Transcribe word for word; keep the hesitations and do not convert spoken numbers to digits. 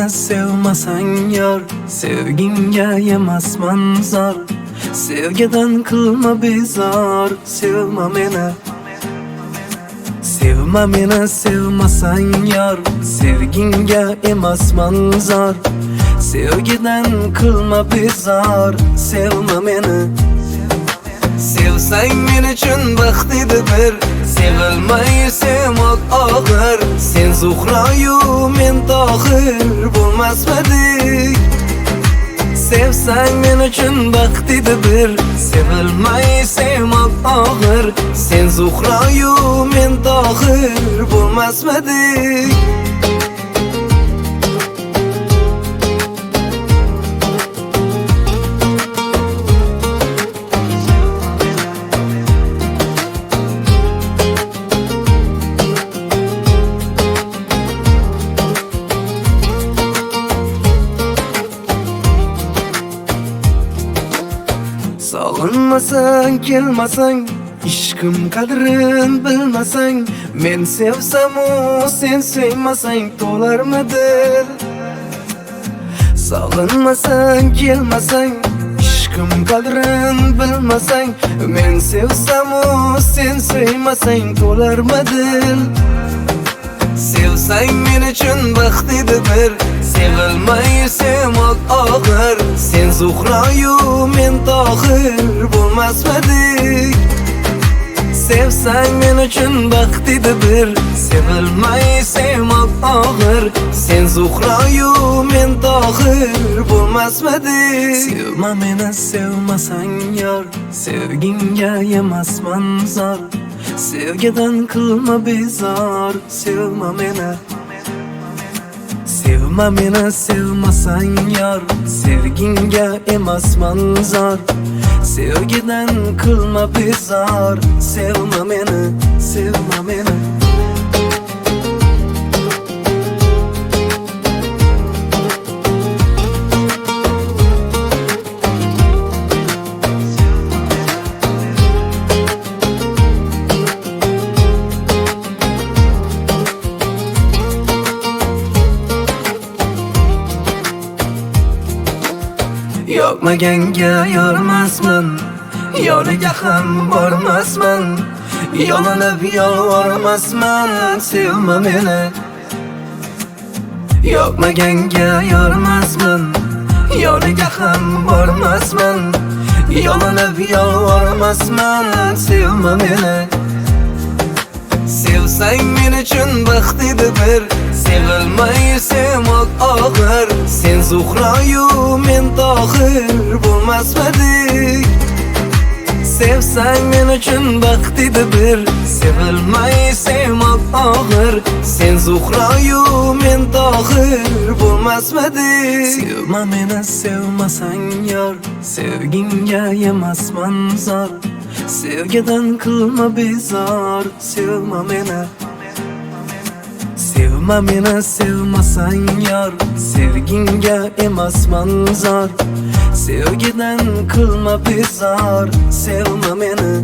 meni sevmasan yor, sevginga yemasman zor. Sevgidan qilma bezor, sevma meni. Sevma meni sevmasan yor, sevginga emasman zor. Sevgidan qilma bezor, sevma meni. Sevsang men uchun baxt edi bir, sevilmay sevmoq og'ir. Sen Zuhroyu men Tohir bo'lmasmidik. Sevsang men uchun baxt edi bir, sevilmay sevmoq og'ir. Sen Zuhroyu men Tohir bo'lmasmidik. Sog'inmasang, kelmasang, ishqim qadrin bilmasang, men sevsam-u sen sevmasang to'larmidi? Sog'inmasang, kelmasang, ishqim qadrin bilmasang, men sevsam-u sen sevmasang to'larmidi? Sevsang men uchun baxt edi bir, sevilmay sevmoq og'ir. Sen Zuhroyu men Tohir bo'lmasmidik. Sevsang men uchun baxt edi bir, sevilmay sevmoq og'ir. Sen Zuhroyu men Tohir bo'lmasmidik. Sevma meni sevmasang yor, sevginga yemasman zor. Sevgidan qilma bezor, sevma meni. Sevma meni sevmasang yor, sevginga emasman zor. Sevgidan qilma bezor, sevma meni, sevma meni. Yo'qmaganga yormasman, yoniga ham bormasman. Yo'linib yolvormasman, sevma meni. Yo'qmaganga yormasman, yoniga ham bormasman. Yo'linib yolvormasman, sevma meni. Sevsang men uchun baxt edi bir, sevilmay sevmoq og'ir. Sen Zuhroyu men Tohir bo'lmasmidik. Sevsang men uchun baxt edi bir, sevilmay sevmoq og'ir. Sen Zuhroyu men Tohir bo'lmasmidik. Sevma meni sevmasang yor, sevginga yemasman zor. Sevgidan qilma bezor, sevma meni. Sevma meni sevmasang yor, sevginga emasman zor. Sevgidan qilma bezor, sevma meni.